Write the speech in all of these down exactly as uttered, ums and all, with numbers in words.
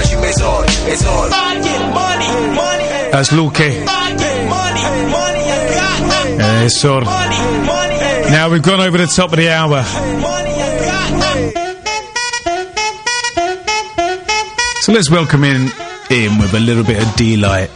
That's Luque. Uh, Sor. Now we've gone over the top of the hour. So let's welcome in, in with a little bit of delight.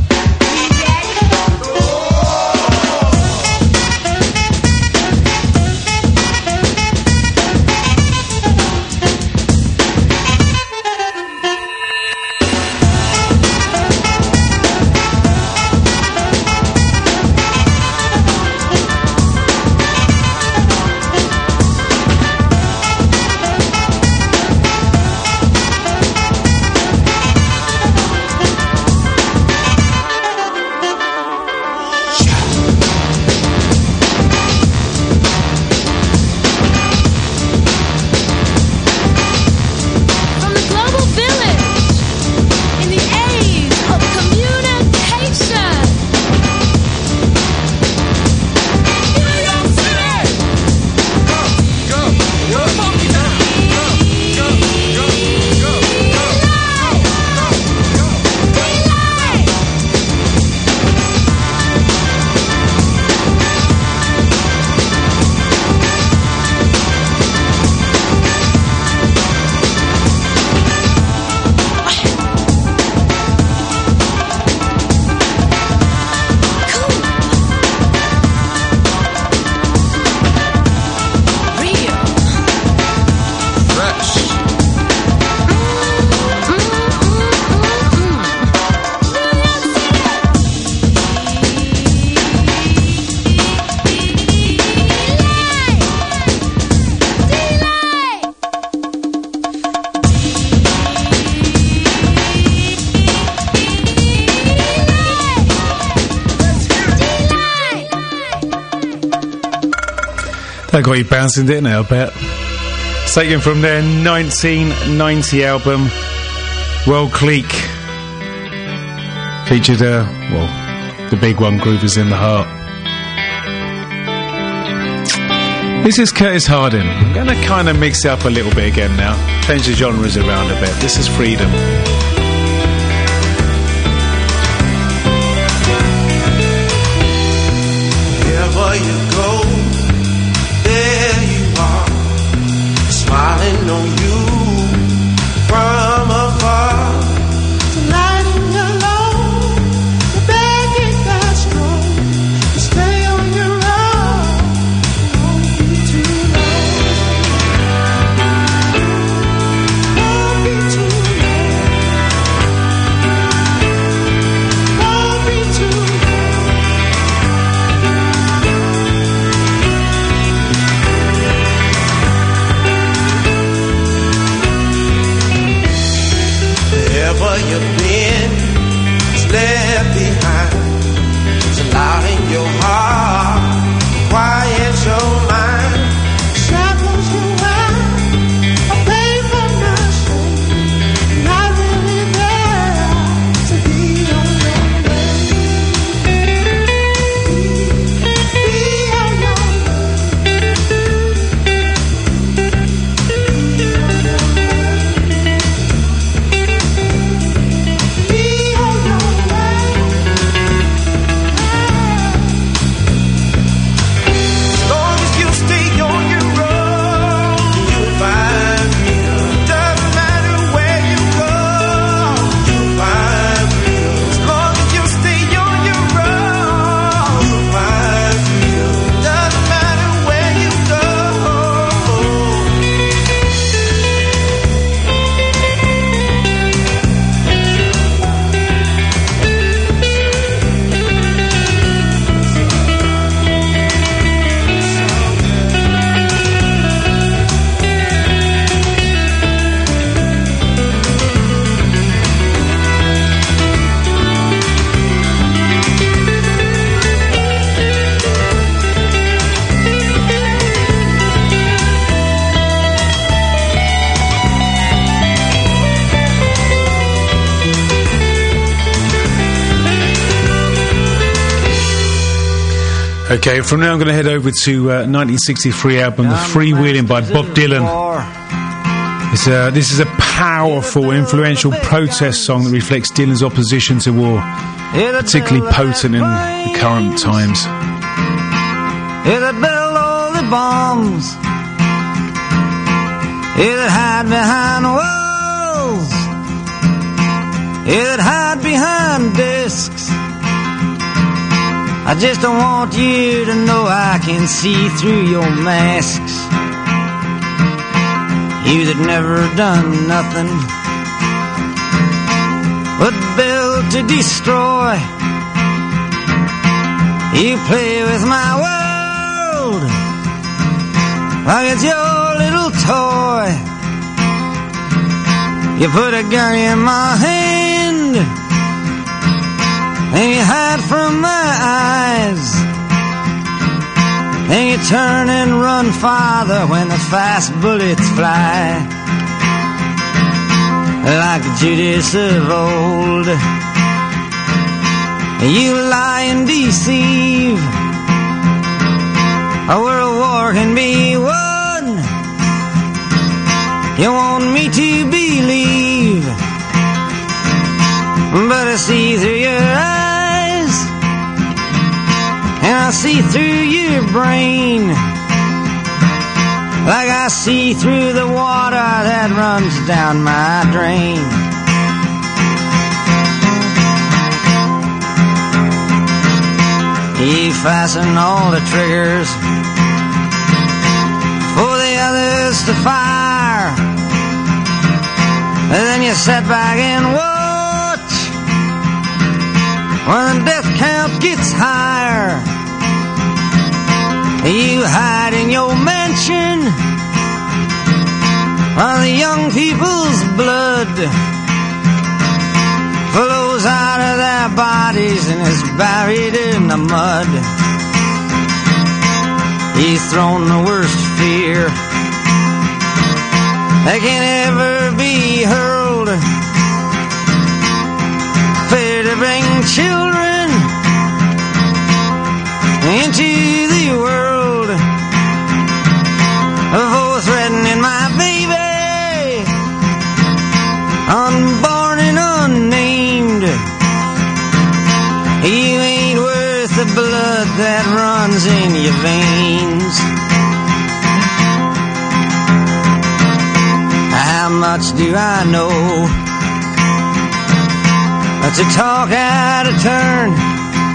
That got you bouncing, didn't it, I bet? It's taken from their nineteen ninety album, World Clique. Featured, uh, well, the big one, Groove Is In The Heart. This is Curtis Harding. I'm going to kind of mix it up a little bit again now. Change the genres around a bit. This is Freedom. Wherever you go, there you are, smiling on you from afar. Tonight when you're alone, the bed is that strong. You stay on your own, it won't be too long. Won't be too long. Won't be too long. Wherever you've been is left behind. It's loud in your heart, quiet your mind. Shackles you wear, a paper machine, not really there to be on your way. Be on your Okay, from now I'm going to head over to uh, nineteen sixty-three album, The Freewheeling by Bob Dylan. It's a, this is a powerful, influential protest song that reflects Dylan's opposition to war, particularly potent in the current times. It'd build all the bombs, it'd hide behind walls, it'd hide behind desks. I just don't want you to know I can see through your masks. You that never done nothing but build to destroy. You play with my world like it's your little toy. You put a gun in my hand and you hide from my eyes. And you turn and run farther when the fast bullets fly. Like Judas of old, you lie and deceive. A world war can be won. You want me to believe, but I see through your eyes, and I see through your brain, like I see through the water that runs down my drain. You fasten all the triggers for the others to fire, and then you sit back and watch when the death count gets higher. You hide in your mansion while the young people's blood flows out of their bodies and is buried in the mud. He's thrown the worst fear that can ever be hurled. Fear to bring children into the world, for threatening my baby, unborn and unnamed. You ain't worth the blood that runs in your veins. How much do I know to talk out of turn?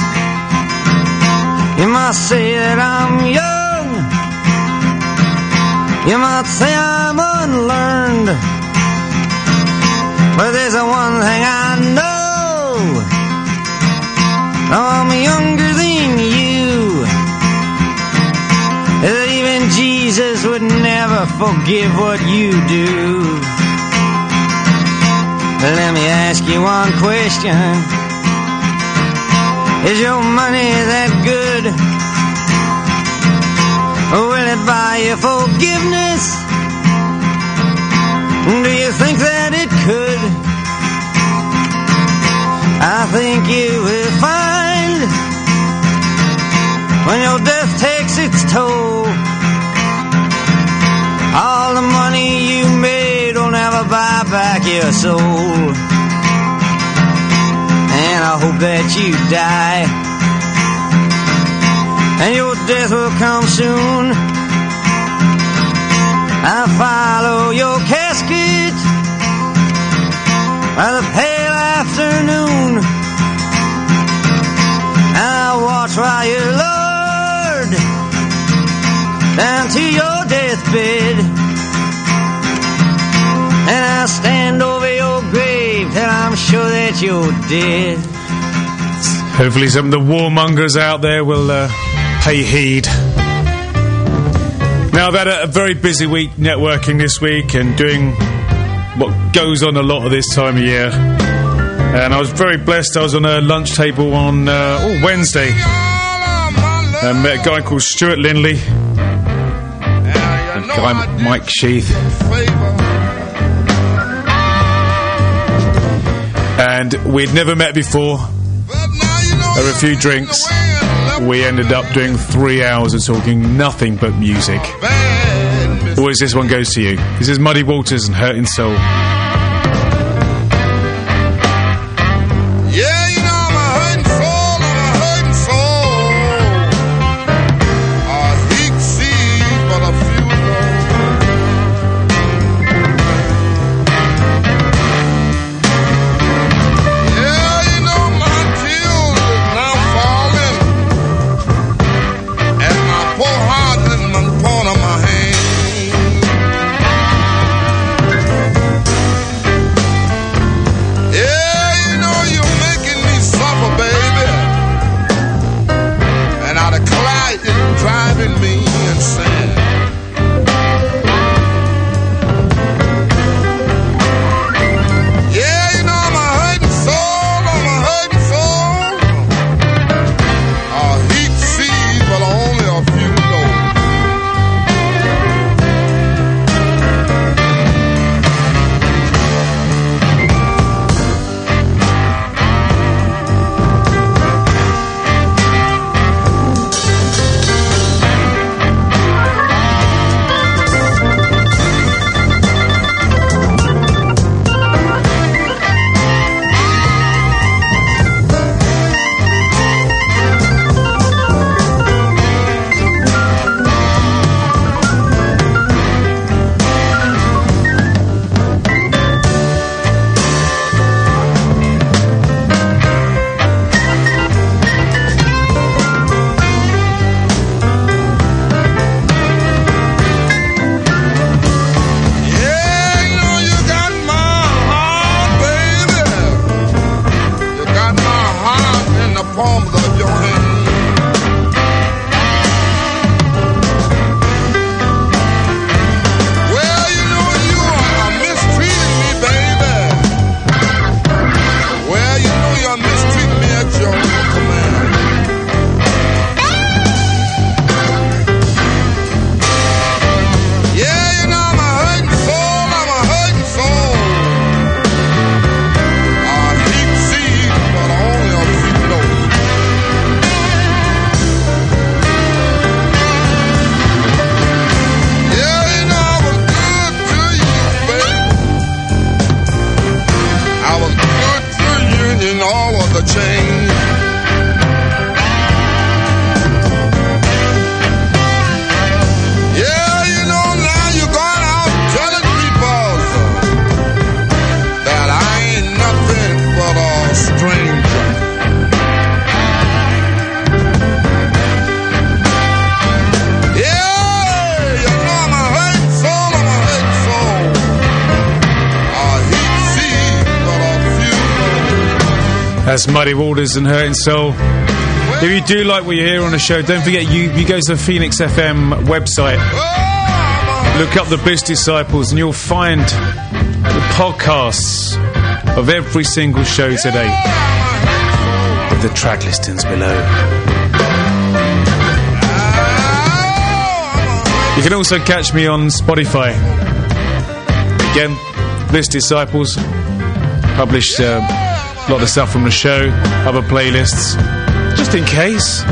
You must say that I'm young, you might say I'm unlearned, but there's a one thing I know, I'm younger than you, that even Jesus would never forgive what you do. Let me ask you one question. Is your money that good? Will it buy you forgiveness? Do you think that it could? I think you will find when your death takes its toll, all the money you made will never buy back your soul. And I hope that you die, and your death will come soon. I follow your casket by the pale afternoon. I watch while you lowered down to your deathbed, and I stand over your grave till I'm sure that you're dead. Hopefully some of the warmongers out there will uh, pay heed. Now, I've had a, a very busy week networking this week and doing what goes on a lot of this time of year. And I was very blessed. I was on a lunch table on uh, oh, Wednesday and met a guy called Stuart Lindley, a guy Mike Sheath. And we'd never met before. Over a few drinks, we ended up doing three hours of talking nothing but music. Always this one goes to you. This is Muddy Waters and Hurting Soul. That's Muddy Waters and Hurting Soul. If you do like what you hear on the show, don't forget you, you go to the Phoenix F M website, look up the Bliss Disciples, and you'll find the podcasts of every single show today with the track listings below. You can also catch me on Spotify. Again, Bliss Disciples publish uh, a lot of stuff from the show, other playlists, just in case.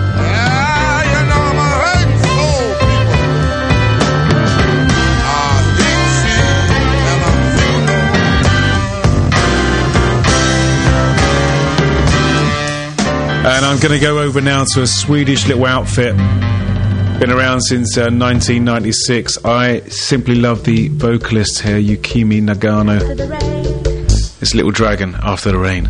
And I'm going to go over now to a Swedish little outfit. Been around since uh, nineteen ninety-six. I simply love the vocalist here, Yukimi Nagano. This Little Dragon, After the Rain.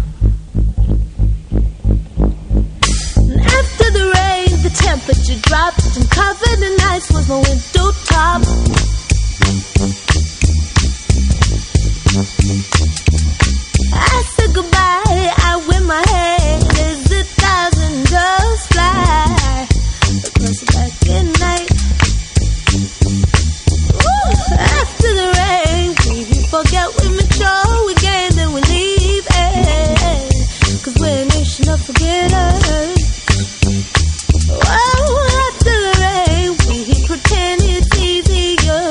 After the rain, the temperature dropped and covered in ice was my window top. I said goodbye, I win my hand as a thousand doves fly across the black at night. Ooh, after the rain, we forget we mature, we gain, then we leave it, cause we're a nation of forgetters. Oh, after the rain, we pretend it's easier.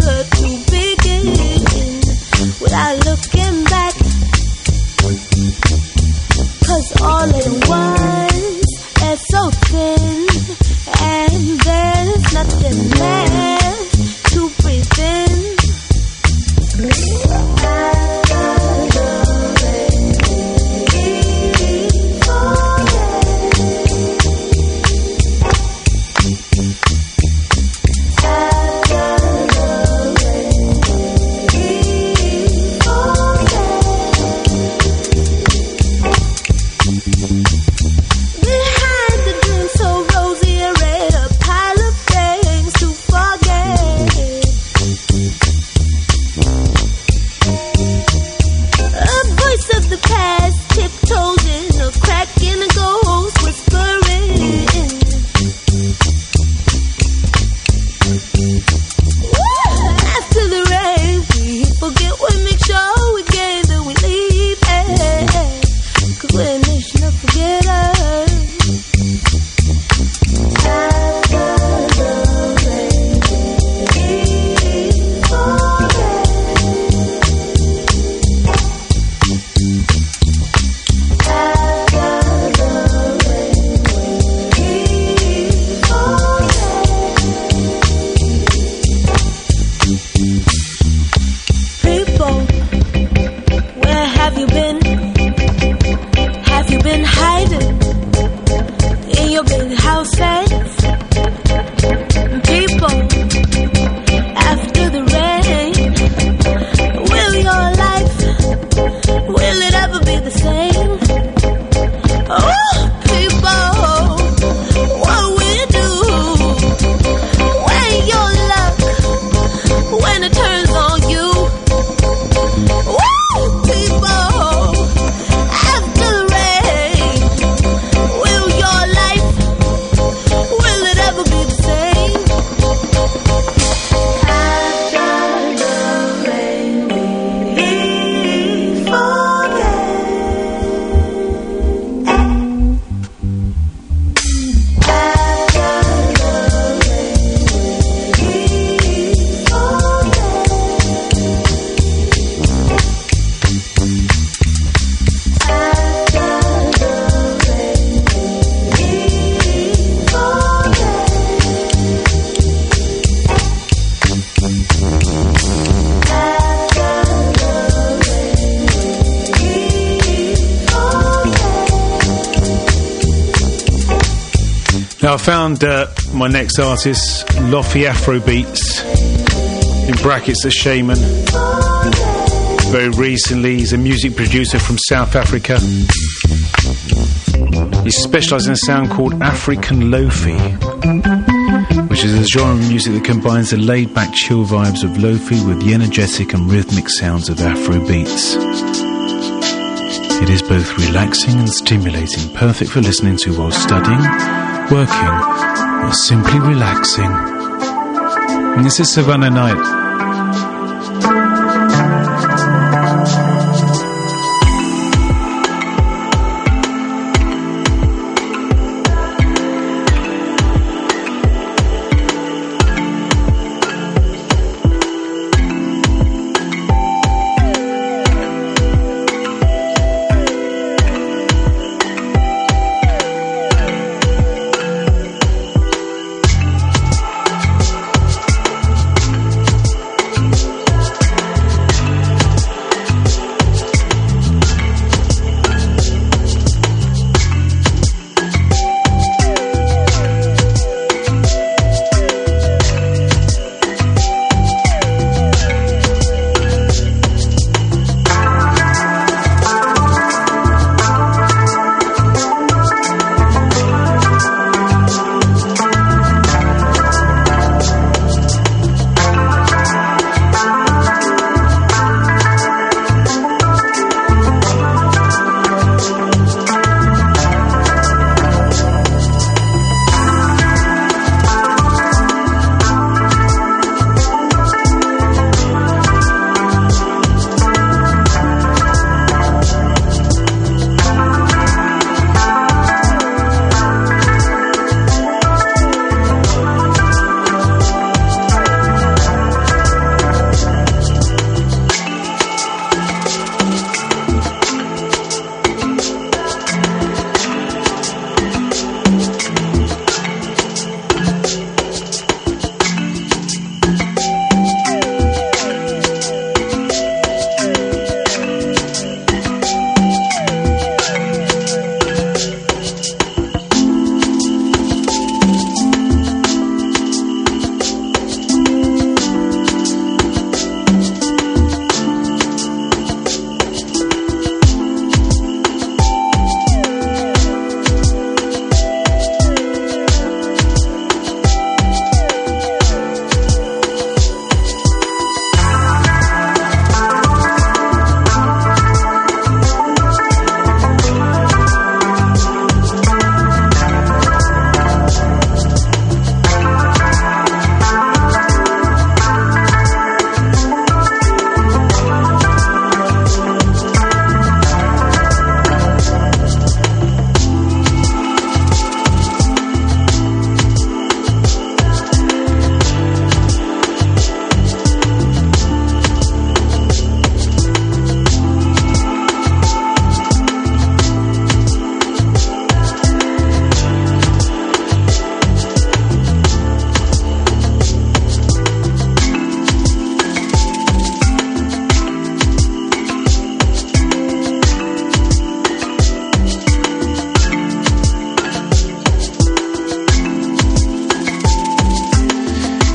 Now I found uh, my next artist, Lofi Afrobeats, in brackets the Shaman. Very recently, he's a music producer from South Africa. He specialises in a sound called African Lofi, which is a genre of music that combines the laid-back chill vibes of Lofi with the energetic and rhythmic sounds of Afrobeats. It is both relaxing and stimulating, perfect for listening to while studying, working, or simply relaxing. And this is Savannah Night.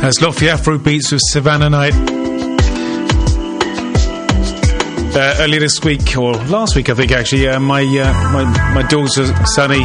That's Lofty Afro Beats with Savannah Night. Uh, earlier this week, or last week I think actually, uh, my, uh, my my daughter Sunny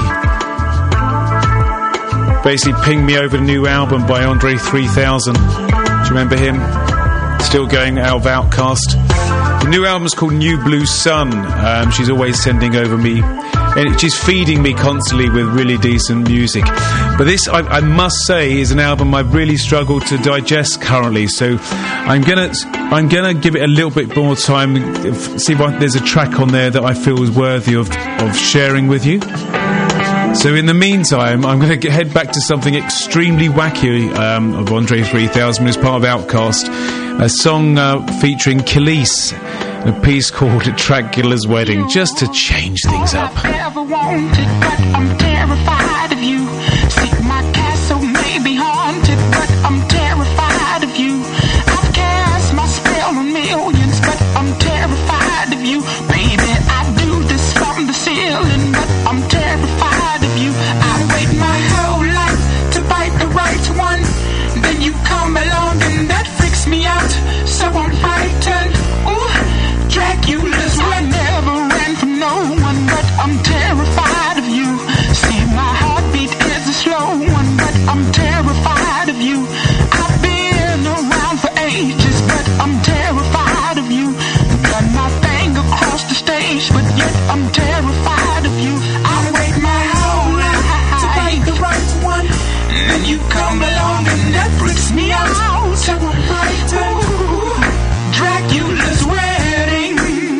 basically pinged me over the new album by Andre three thousand. Do you remember him? Still going, out of Outcast. The new album's called New Blue Sun. Um, she's always sending over me, and she's feeding me constantly with really decent music. But this, I, I must say, is an album I've really struggled to digest currently. So I'm gonna, I'm gonna give it a little bit more time. If, see if I, there's a track on there that I feel is worthy of of sharing with you. So in the meantime, I'm going to head back to something extremely wacky um, of Andre three thousand as part of Outcast. A song uh, featuring Khalees, a piece called Dracula's Wedding, just to change things up. All I ever wanted, but I'm terrified of you. See, my castle may be haunted, but I'm terrified of you. I've cast my spell on millions, but I'm terrified of you. Baby, I do this from the ceiling, but I'm terrified of you. I wait my whole life to bite the right one. Then you come along and that freaks me out. So I'm frightened. Ooh, Dracula's were never ran from no one, but I'm terrified of you. See, my heartbeat is a slow one, but I'm terrified of you. I've been around for ages, but I'm terrified of you. Done my thing across the stage, but yet I'm terrified of you. I wait my whole life to find the right one. Then you come along and that freaks me out. So I'm frightened. Ooh, Dracula's wedding.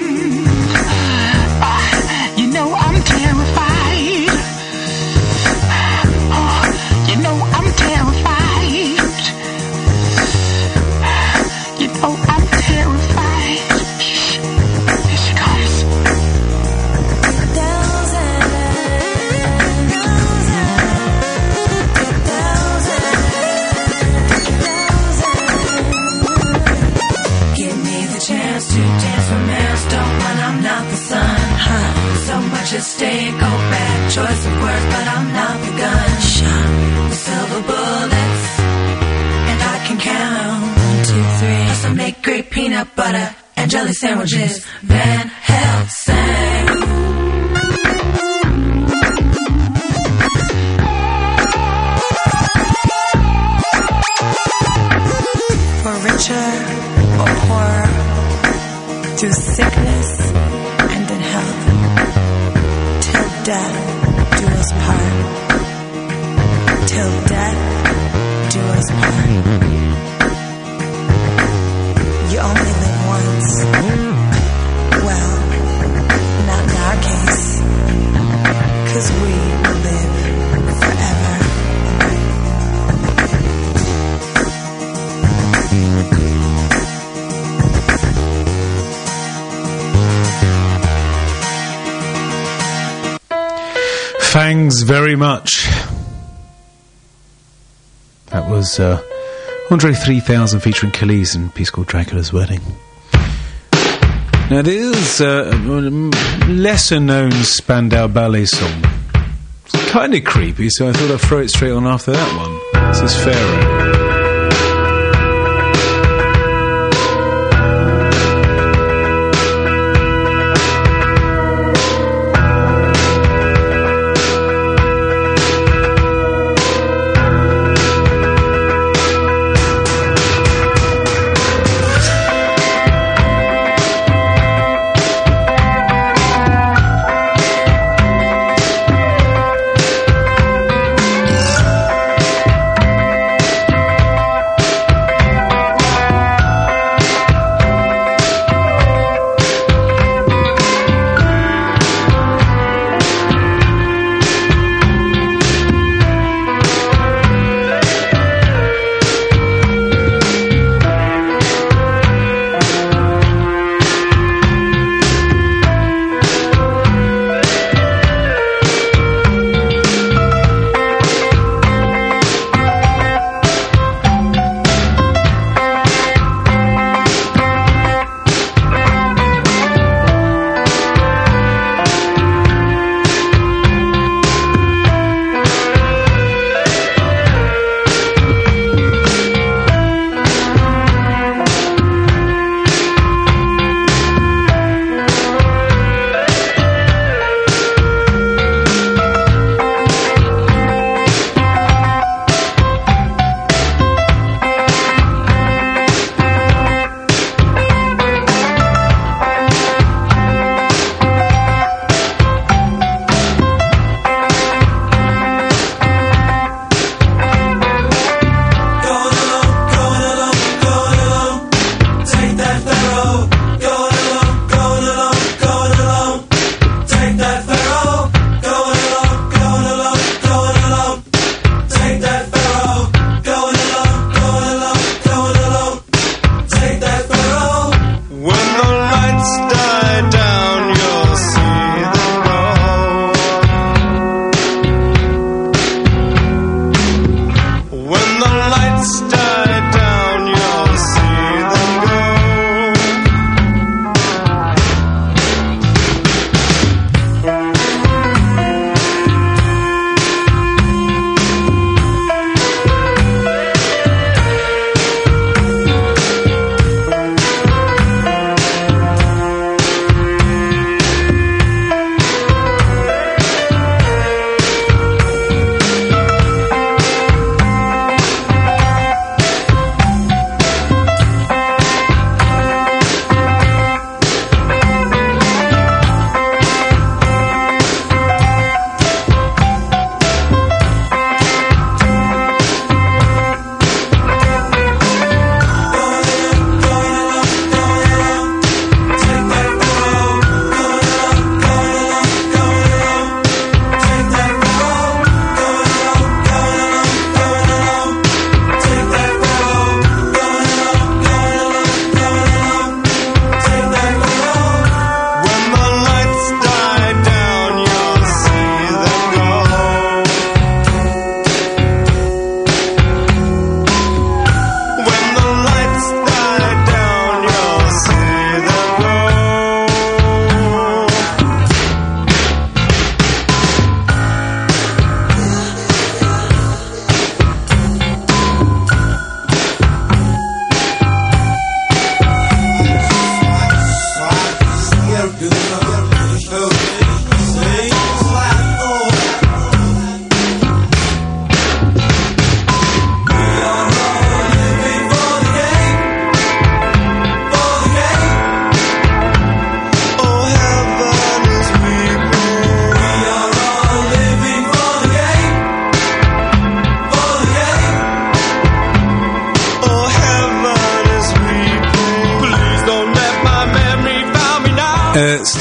Uh, you know I'm terrified. Oh, you know I'm terrified. You know I'm terrified. Shh. Here she comes. Chance to dance for milestone when I'm not the sun. Huh. So much at stake, oh bad choice of words, but I'm not the gun. Shot with silver bullets, and I can count one, two, three. Plus I make great peanut butter and jelly sandwiches. Van Helsing. For richer or poorer, through sickness and in health, till death do us part. Till death do us part. You only live once. Well, not in our case, 'cause we will live forever. Thanks very much. That was uh, Andre three thousand featuring Khalees in a piece called Dracula's Wedding. Now, there is uh, a lesser known Spandau Ballet song. It's kind of creepy, so I thought I'd throw it straight on after that one. This is Pharaoh.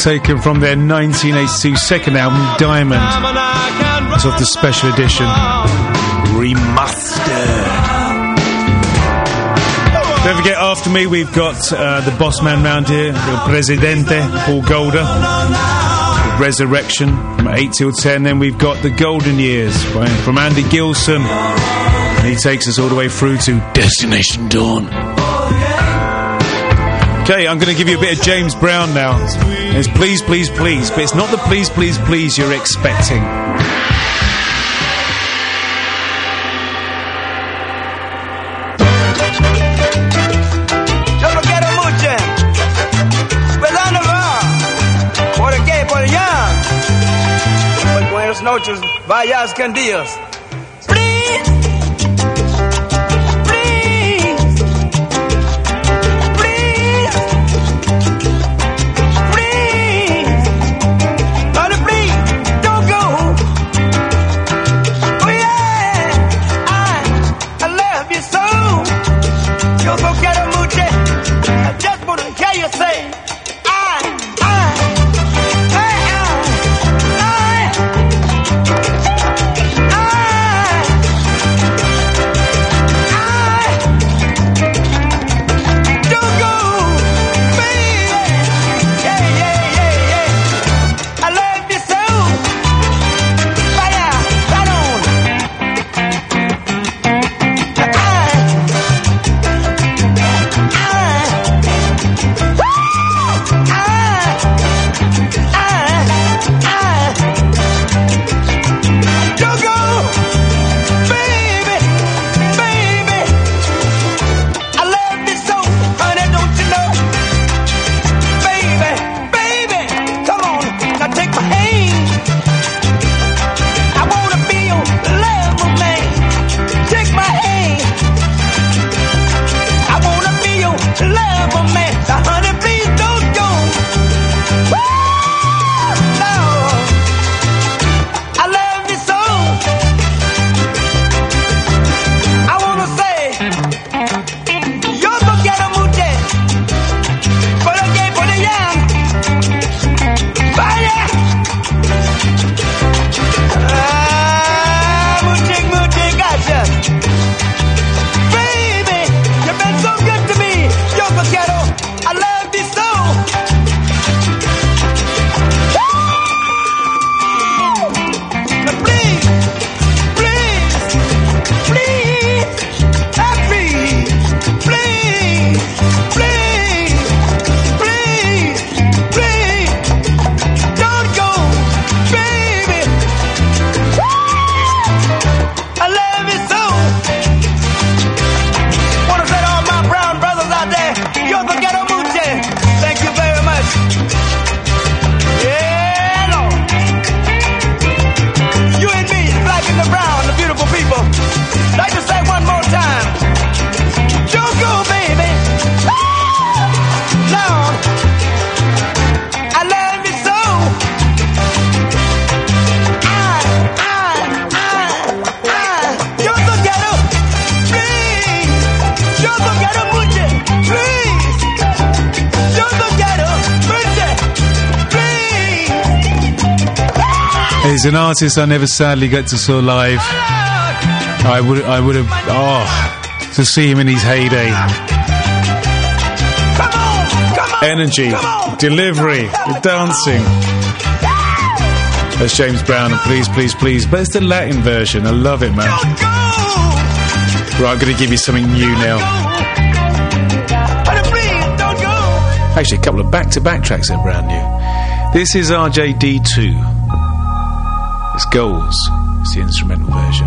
taken from their nineteen eighty-two second album, Diamond. It's off the special edition. Remastered. Don't forget, after me, we've got uh, the boss man round here, the Presidente, Paul Golder. Resurrection from eight till ten. Then we've got The Golden Years by, from Andy Gilson. And he takes us all the way through to Destination Dawn. Okay, I'm going to give you a bit of James Brown now. It's Please, Please, Please, but it's not the Please, Please, Please you're expecting. Noches, vayas con Dios. Please, please, please, please, honey, please, don't go. Oh yeah, I, I love you so. Yo no quiero mucho. I just want to hear you say. He's an artist I never sadly got to saw live. I would, I would have, oh, to see him in his heyday. Come on, come on, energy, come on, delivery, the dancing. That's James Brown and Please, Please, Please. But it's the Latin version. I love it, man. Right, I'm going to give you something new now. Actually, a couple of back-to-back tracks that are brand new. This is R J D two. It's Goals. It's the instrumental version.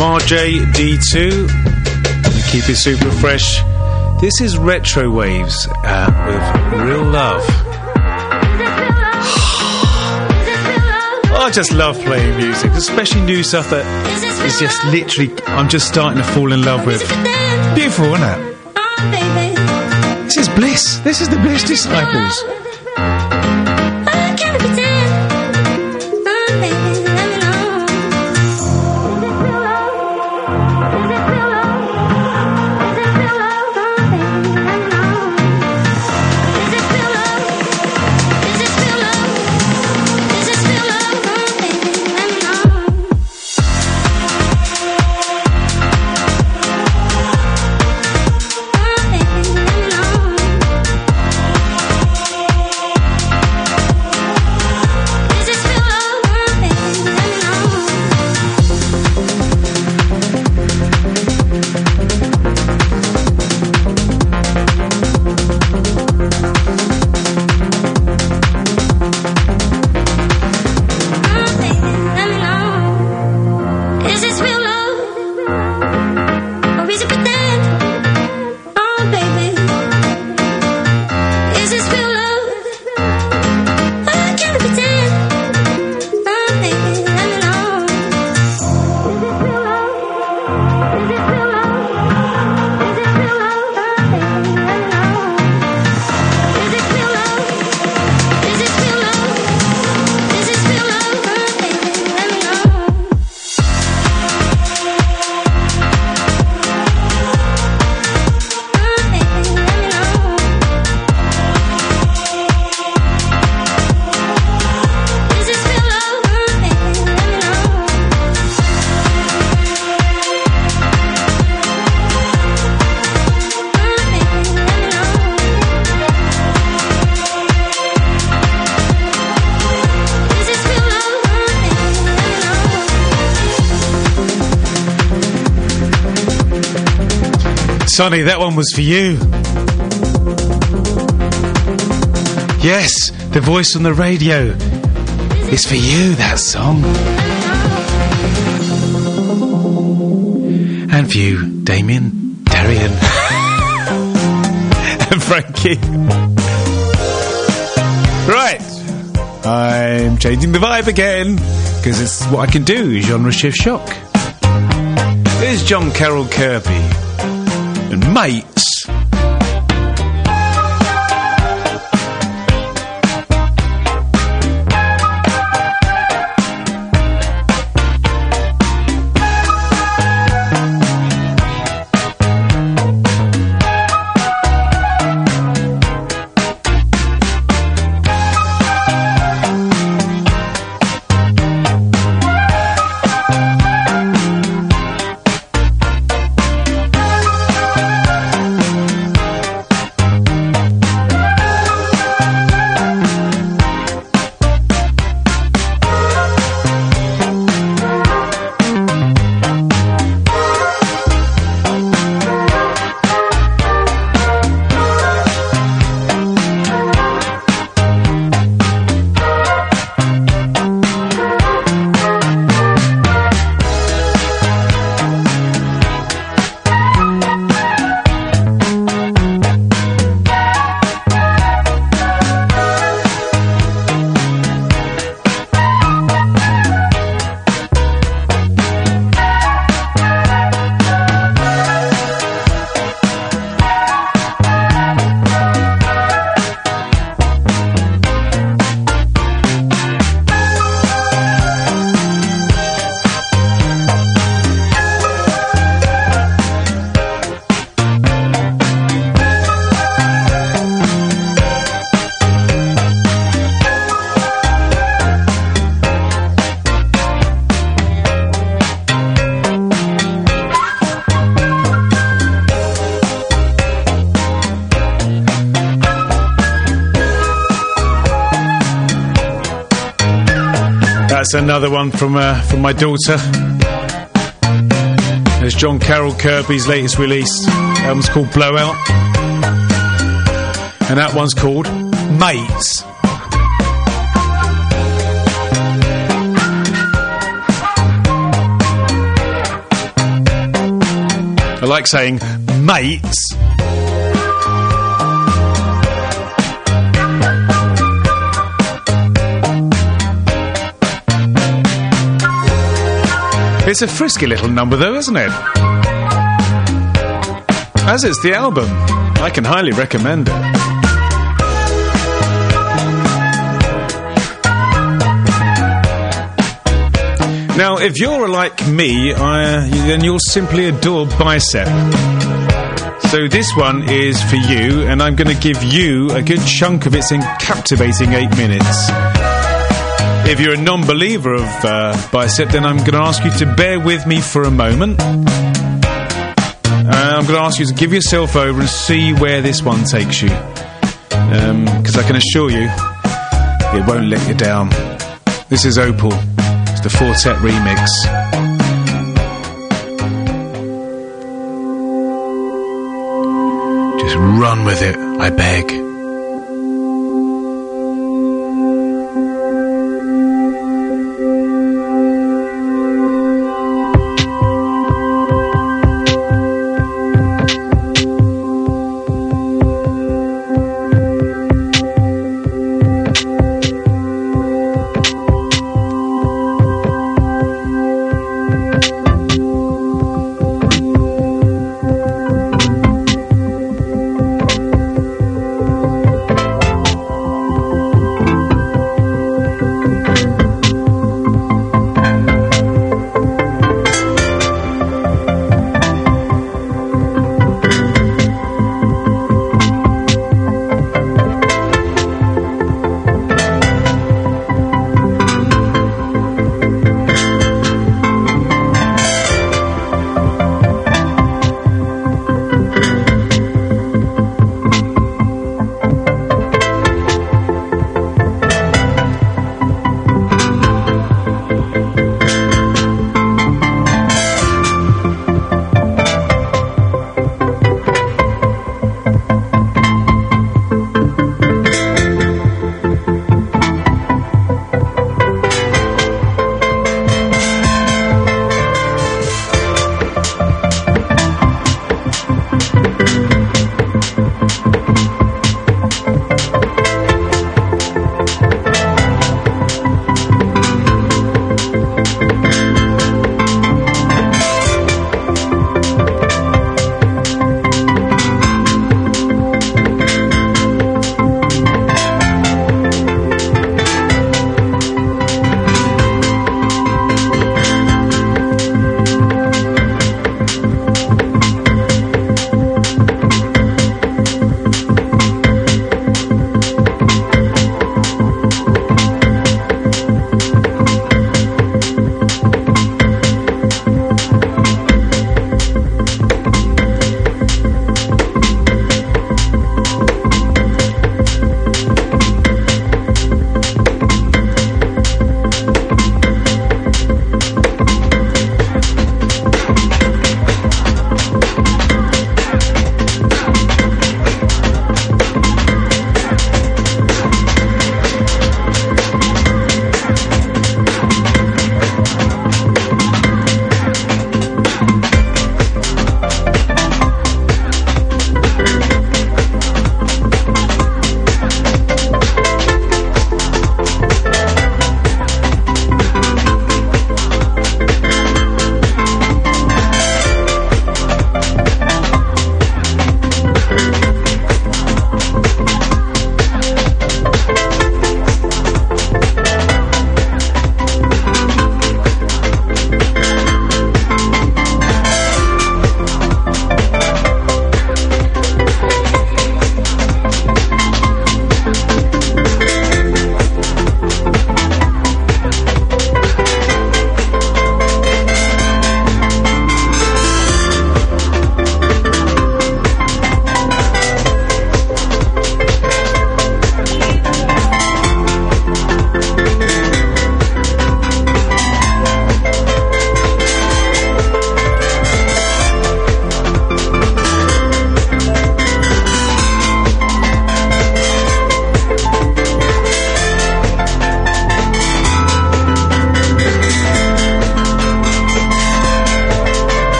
from R J D two. And keep it super fresh. This is Retro Waves uh, with Real Love. I just love playing music, especially new stuff that is just literally, I'm just starting to fall in love with. Beautiful, isn't it? This is Bliss. This is the Bliss Disciples. Sonny, that one was for you. Yes, the voice on the radio. It's for you, that song. And for you, Damien, Darian, and Frankie. Right. I'm changing the vibe again, because it's what I can do, genre shift shock. There's John Carroll Kirby and Mates. That's another one from uh, from my daughter. There's John Carroll Kirby's latest release. That one's called Blowout. And that one's called Mates. I like saying mates. It's a frisky little number though, isn't it? As is the album. I can highly recommend it. Now, if you're like me, I, then you'll simply adore Bicep. So this one is for you, and I'm going to give you a good chunk of its captivating eight minutes. If you're a non-believer of uh, Bicep, then I'm going to ask you to bear with me for a moment. Uh, I'm going to ask you to give yourself over and see where this one takes you. Because um, I can assure you, it won't let you down. This is Opal. It's the Fortet remix. Just run with it, I beg.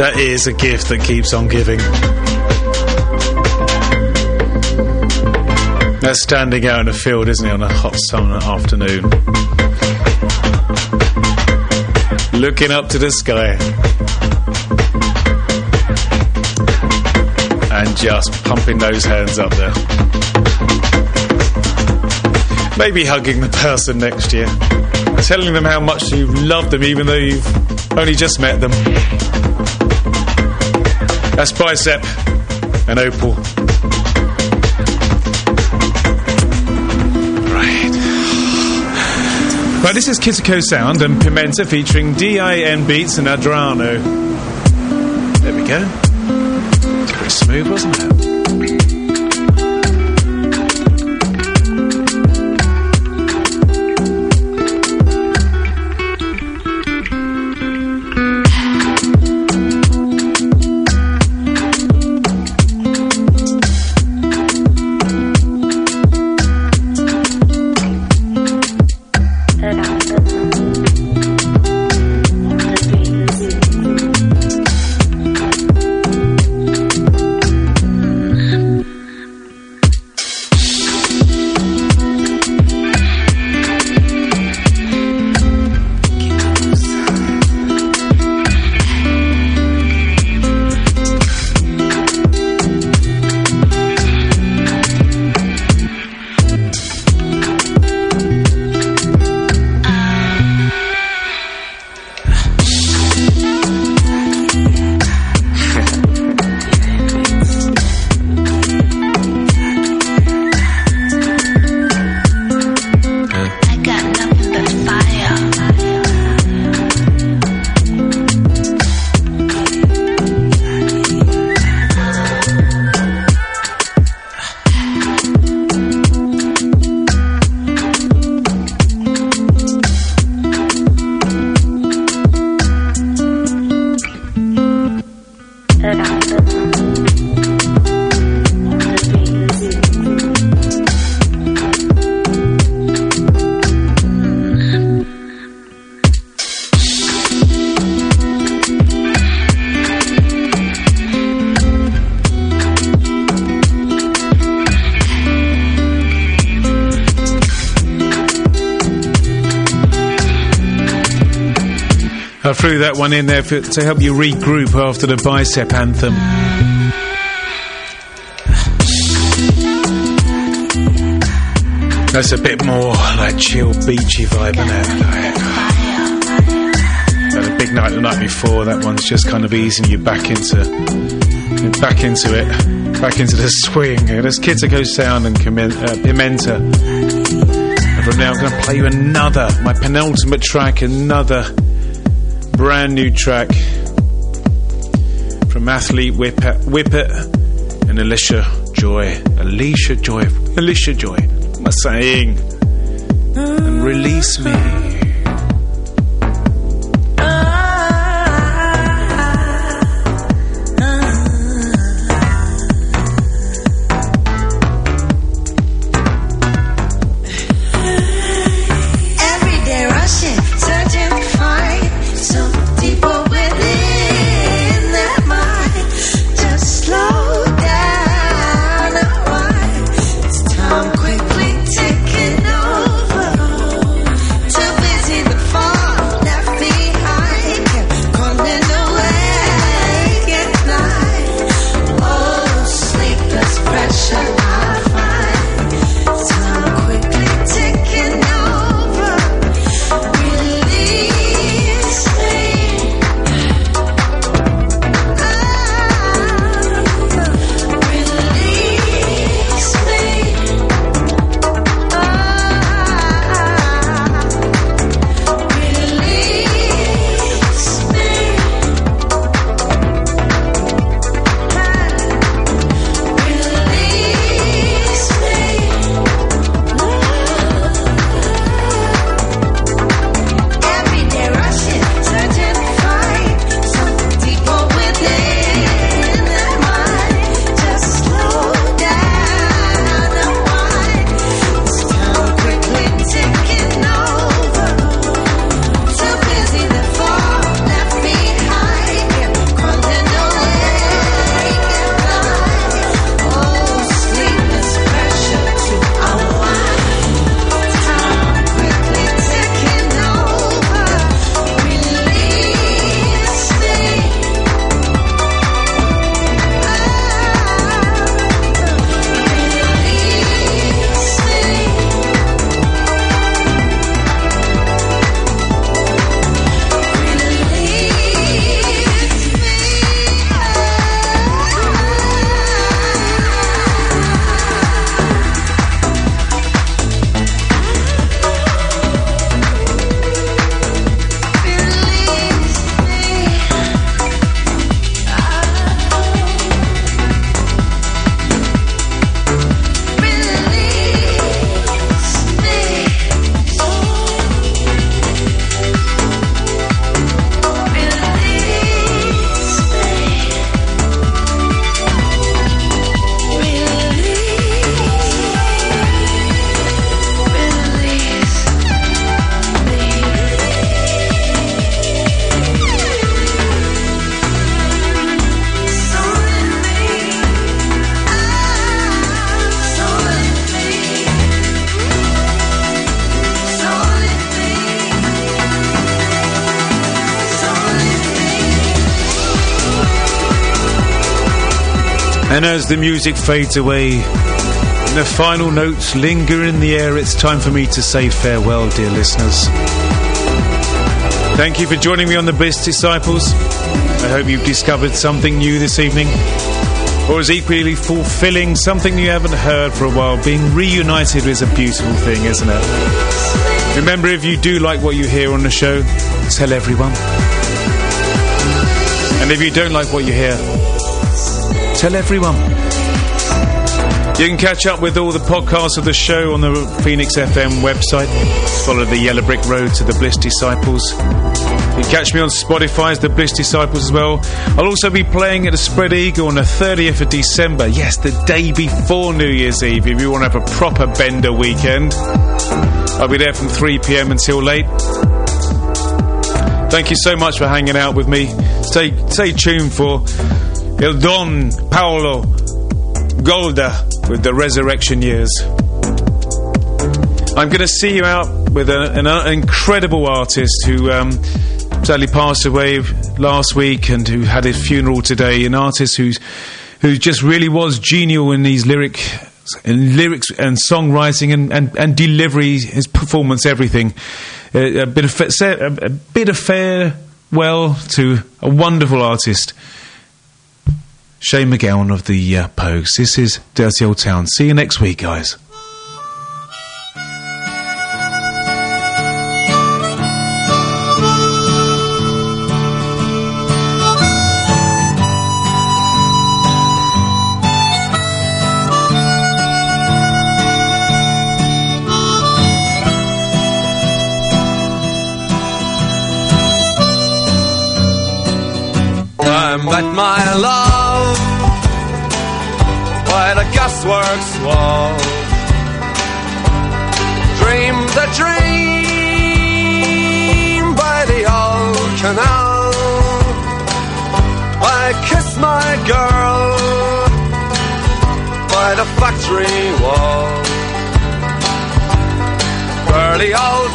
That is a gift that keeps on giving. That's standing out in the field, isn't it, on a hot summer afternoon? Looking up to the sky. And just pumping those hands up there. Maybe hugging the person next to you. Telling them how much you love them even though you've only just met them. That's Bicep and Opal. Right. Right, this is Kittico Sound and Pimenta featuring D I N Beats and Adrano. There we go. It's pretty smooth, wasn't it? I threw that one in there for, to help you regroup after the Bicep anthem. That's a bit more like chill, beachy vibe, isn't it? Like, had a big night the night before. That one's just kind of easing you back into, back into it, back into the swing. There's Kittico Sound and uh, Pimenta. And from now, I'm going to play you another, my penultimate track, another brand new track from Athlete Whippet, Whippet and Alicia Joy. Alicia Joy. Alicia Joy. What am I saying? And Release Me. Quickly ticking over, too busy And as the music fades away and the final notes linger in the air, it's time for me to say farewell, dear listeners. Thank you for joining me on the Bliss Disciples. I hope you've discovered something new this evening, or is equally fulfilling, something you haven't heard for a while. Being reunited is a beautiful thing, isn't it? Remember, if you do like what you hear on the show, tell everyone. And if you don't like what you hear, tell everyone. You can catch up with all the podcasts of the show on the Phoenix F M website. Follow the yellow brick road to the Bliss Disciples. You can catch me on Spotify as the Bliss Disciples as well. I'll also be playing at the Spread Eagle on the thirtieth of December. Yes, the day before New Year's Eve, if you want to have a proper bender weekend. I'll be there from three p.m. until late. Thank you so much for hanging out with me. Stay, stay tuned for Il Don Paolo Golda with the Resurrection Years. I'm going to see you out with a, an, an incredible artist who um, sadly passed away last week and who had his funeral today. An artist who's who just really was genial in these lyric, in lyrics and songwriting and, and, and delivery, his performance, everything. Uh, a bit of fa- a bit of farewell to a wonderful artist, Shane MacGowan of the uh, Pogues. This is Dirty Old Town. See you next week, guys. I met my love by the gasworks wall. Dreamed the dream by the old canal. I kissed my girl by the factory wall. Dirty old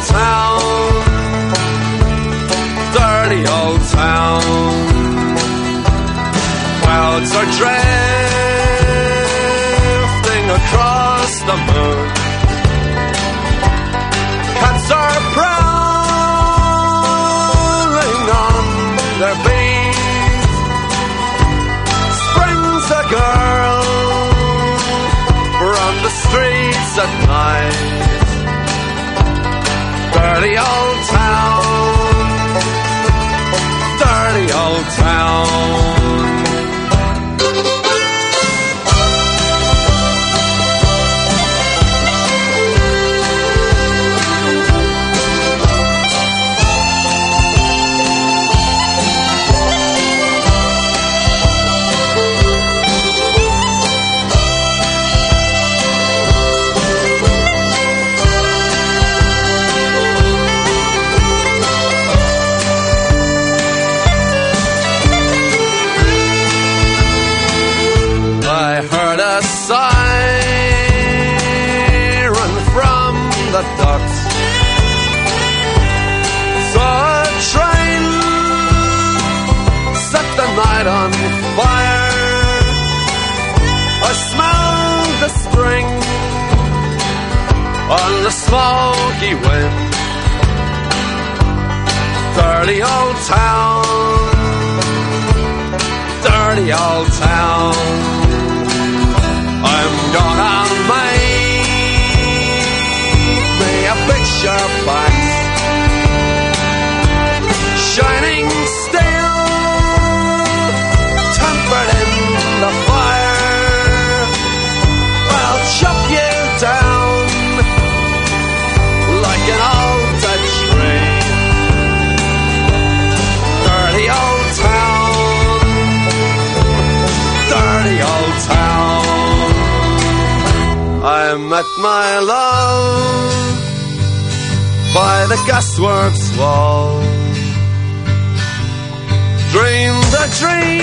town, dirty old town. Clouds are drifting across the moon. Cats are prowling on their beat. Springs a girl from the streets at night. Dirty old town, dirty old town. Siren from the docks. Saw a train set the night on fire. I smelled the spring on the smoky wind. Dirty old town, dirty old town. I'm gonna make me a picture box, shining steel, tempered in the fire. I'll chop you down like an old dead tree. Dirty old town, dirty old town. I met my love by the gasworks wall. Dreamed a dream